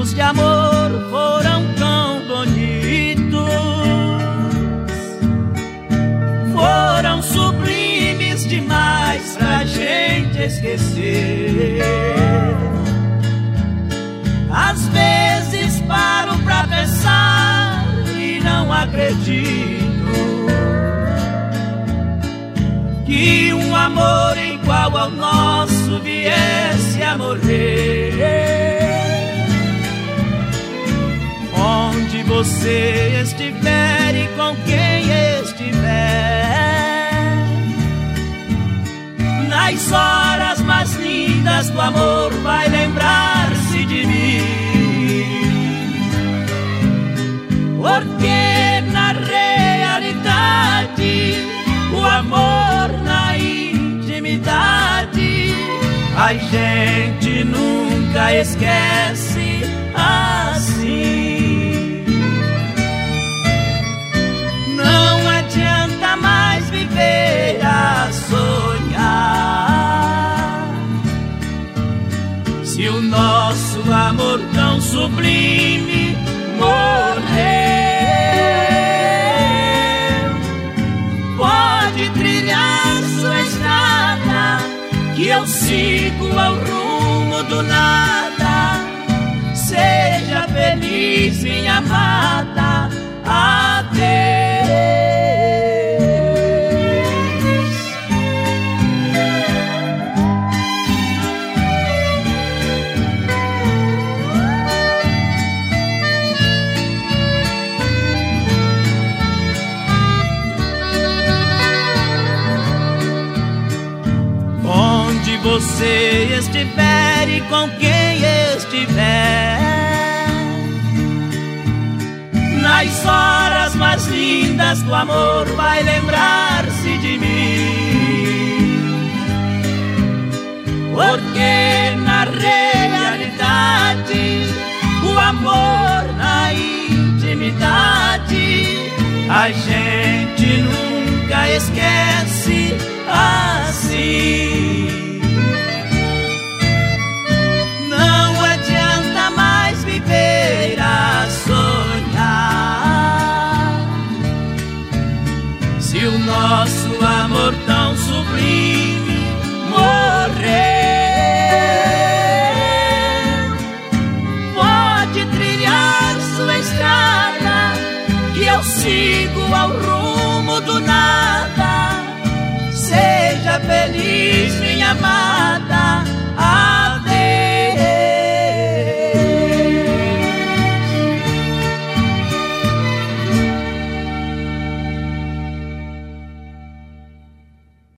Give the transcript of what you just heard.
anos de amor foram tão bonitos, foram sublimes demais pra gente esquecer. Às vezes paro pra pensar e não acredito que um amor igual ao nosso viesse a morrer. Onde você estiver e com quem estiver, nas horas mais lindas do amor vai lembrar-se de mim. Porque na realidade o amor na intimidade a gente nunca esquece assim. Não adianta mais viver a sonhar se o nosso amor tão sublime morreu. Pode trilhar sua estrada, que eu sigo ao rumo do nada. Seja feliz, minha amada. Adeus. Onde você estiver e com quem estiver, nas horas mais lindas do amor vai lembrar-se de mim. Porque na realidade o amor na intimidade a gente nunca esquece assim. Não adianta mais viver a sonhar se o nosso amor tão sublime morreu. Pode trilhar sua estrada, que eu sigo ao rumo do nada. Seja feliz, minha amada.